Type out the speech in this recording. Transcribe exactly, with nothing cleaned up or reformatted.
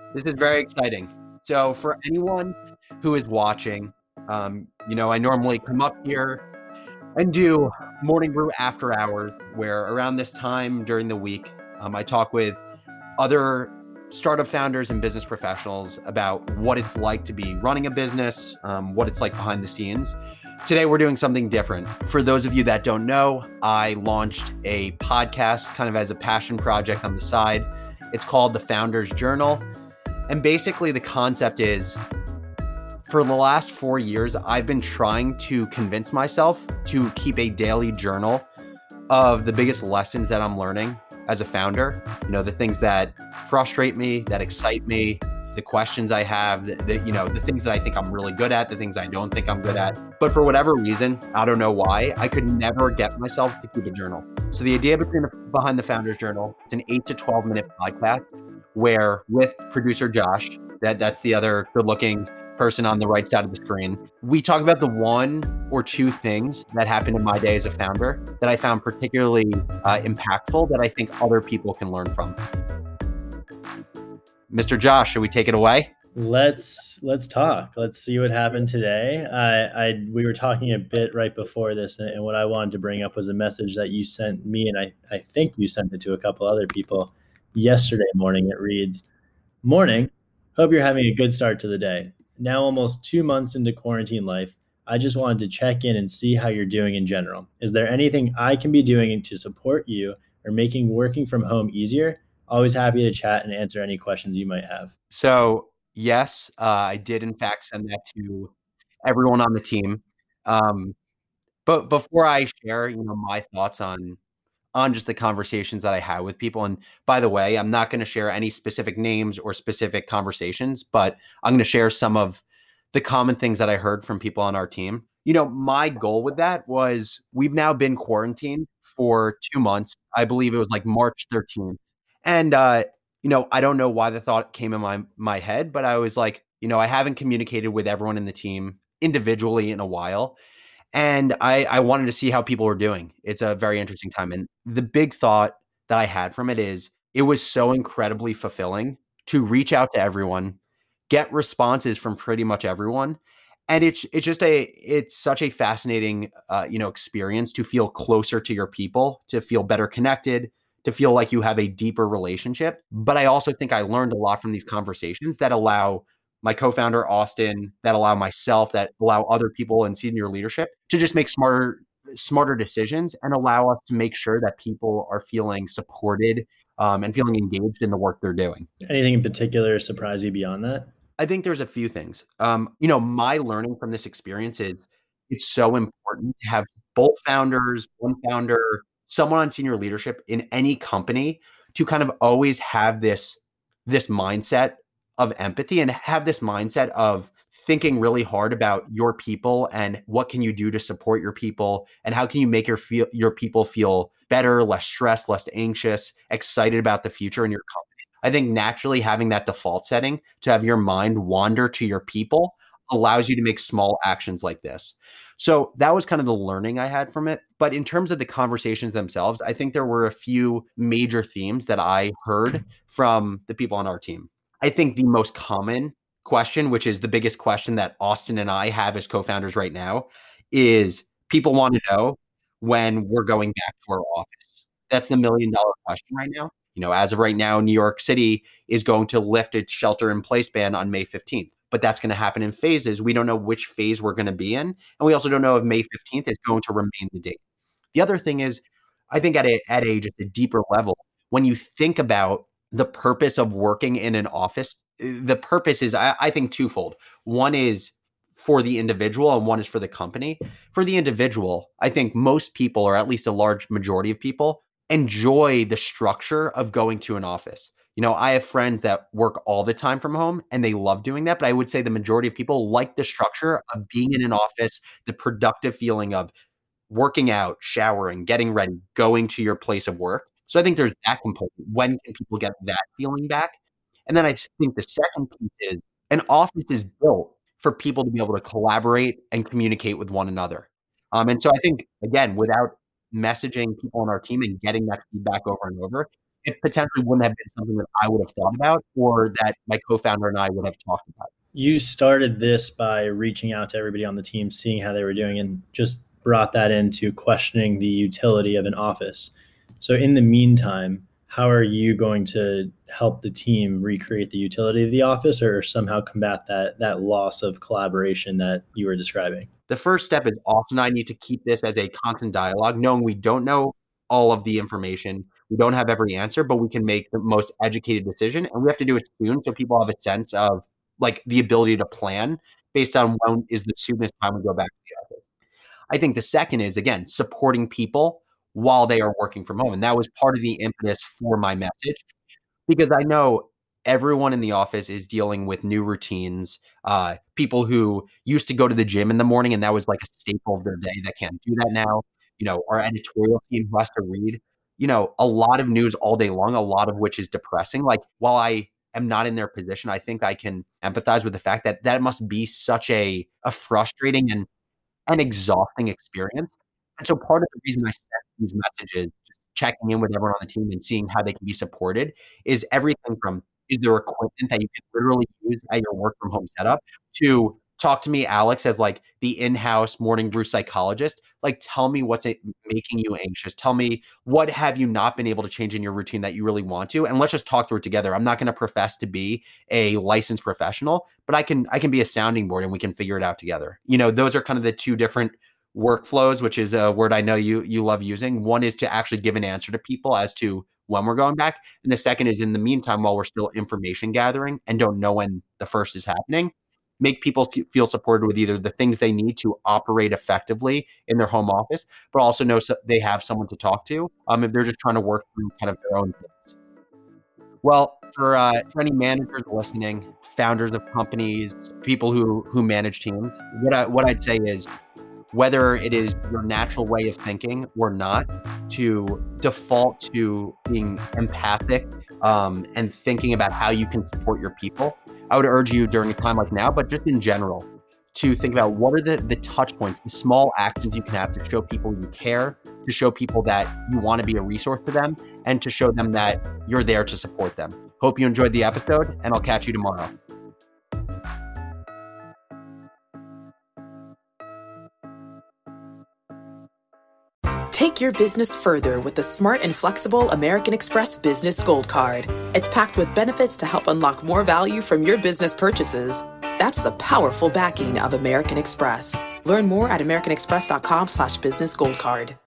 This is very exciting. So for anyone who is watching, um, you know, I normally come up here and do Morning Brew After Hours, where around this time during the week, um, I talk with other startup founders and business professionals about what it's like to be running a business, um, what it's like behind the scenes. Today, we're doing something different. For those of you that don't know, I launched a podcast kind of as a passion project on the side. It's called The Founder's Journal. And basically the concept is, for the last four years, I've been trying to convince myself to keep a daily journal of the biggest lessons that I'm learning as a founder. You know, the things that frustrate me, that excite me, the questions I have, the, the, you know, the things that I think I'm really good at, the things I don't think I'm good at. But for whatever reason, I don't know why, I could never get myself to keep a journal. So the idea between the, behind the Founder's Journal, it's an eight to twelve minute podcast where with producer Josh, that, that's the other good looking person on the right side of the screen, we talk about the one or two things that happened in my day as a founder that I found particularly uh, impactful that I think other people can learn from. Mister Josh, should we take it away? Let's let's talk. Let's see what happened today. I, I we were talking a bit right before this, and what I wanted to bring up was a message that you sent me, and I, I think you sent it to a couple other people yesterday morning. It reads, "Morning. Hope you're having a good start to the day. Now almost two months into quarantine life, I just wanted to check in and see how you're doing in general. Is there anything I can be doing to support you or making working from home easier? Always happy to chat and answer any questions you might have." So yes, uh, I did in fact send that to everyone on the team. Um, but before I share, you know, my thoughts on on just the conversations that I had with people. And by the way, I'm not going to share any specific names or specific conversations, but I'm going to share some of the common things that I heard from people on our team. You know, my goal with that was we've now been quarantined for two months. I believe it was like March thirteenth. And, uh, you know, I don't know why the thought came in my, my head, but I was like, you know, I haven't communicated with everyone in the team individually in a while. And I, I wanted to see how people were doing. It's a very interesting time. And the big thought that I had from it is it was so incredibly fulfilling to reach out to everyone, get responses from pretty much everyone. And it's it's just a it's such a fascinating uh, you know experience to feel closer to your people, to feel better connected, to feel like you have a deeper relationship. But I also think I learned a lot from these conversations that allow my co-founder, Austin, that allow myself, that allow other people in senior leadership to just make smarter, smarter decisions and allow us to make sure that people are feeling supported um, and feeling engaged in the work they're doing. Anything in particular surprise you beyond that? I think there's a few things. Um, you know, my learning from this experience is it's so important to have both founders, one founder, someone on senior leadership in any company to kind of always have this, this mindset of empathy and have this mindset of thinking really hard about your people and what can you do to support your people and how can you make your feel your people feel better, less stressed, less anxious, excited about the future in your company. I think naturally having that default setting to have your mind wander to your people allows you to make small actions like this. So that was kind of the learning I had from it. But in terms of the conversations themselves, I think there were a few major themes that I heard from the people on our team. I think the most common question, which is the biggest question that Austin and I have as co-founders right now, is people want to know when we're going back to our office. That's the million dollar question right now. You know, as of right now, New York City is going to lift its shelter in place ban on May fifteenth, but that's going to happen in phases. We don't know which phase we're going to be in. And we also don't know if May fifteenth is going to remain the date. The other thing is, I think at a, at a just a deeper level, when you think about the purpose of working in an office, the purpose is, I, I think, twofold. One is for the individual and one is for the company. For the individual, I think most people, or at least a large majority of people, enjoy the structure of going to an office. You know, I have friends that work all the time from home and they love doing that. But I would say the majority of people like the structure of being in an office, the productive feeling of working out, showering, getting ready, going to your place of work. So I think there's that component. When can people get that feeling back? And then I think the second piece is an office is built for people to be able to collaborate and communicate with one another. Um, and so I think, again, without messaging people on our team and getting that feedback over and over, it potentially wouldn't have been something that I would have thought about or that my co-founder and I would have talked about. You started this by reaching out to everybody on the team, seeing how they were doing, and just brought that into questioning the utility of an office. So in the meantime, how are you going to help the team recreate the utility of the office or somehow combat that that loss of collaboration that you were describing? The first step is Austin and I need to keep this as a constant dialogue, knowing we don't know all of the information. We don't have every answer, but we can make the most educated decision. And we have to do it soon so people have a sense of like the ability to plan based on when is the soonest time we go back to the office. I think the second is, again, supporting people while they are working from home. And that was part of the impetus for my message, because I know everyone in the office is dealing with new routines. Uh, people who used to go to the gym in the morning and that was like a staple of their day that can't do that now. You know, our editorial team who has to read, you know, a lot of news all day long, a lot of which is depressing. Like, while I am not in their position, I think I can empathize with the fact that that must be such a, a frustrating and an exhausting experience. And so part of the reason I sent these messages, just checking in with everyone on the team and seeing how they can be supported, is everything from, is there equipment that you can literally use at your work from home setup, to talk to me, Alex, as like the in-house morning brew psychologist. Like, tell me what's it making you anxious. Tell me, what have you not been able to change in your routine that you really want to? And let's just talk through it together. I'm not going to profess to be a licensed professional, but I can, I can be a sounding board and we can figure it out together. You know, those are kind of the two different workflows, which is a word I know you, you love using. One is to actually give an answer to people as to when we're going back. And the second is, in the meantime, while we're still information gathering and don't know when the first is happening, make people feel supported with either the things they need to operate effectively in their home office, but also know so they have someone to talk to um, if they're just trying to work through kind of their own things. Well, for uh, for any managers listening, founders of companies, people who who manage teams, what I, what I'd say is, whether it is your natural way of thinking or not, to default to being empathic um, and thinking about how you can support your people. I would urge you during a time like now, but just in general, to think about what are the, the touch points, the small actions you can have to show people you care, to show people that you want to be a resource to them, and to show them that you're there to support them. Hope you enjoyed the episode, and I'll catch you tomorrow. Take your business further with the smart and flexible American Express Business Gold Card. It's packed with benefits to help unlock more value from your business purchases. That's the powerful backing of American Express. Learn more at americanexpress.com slash business gold card.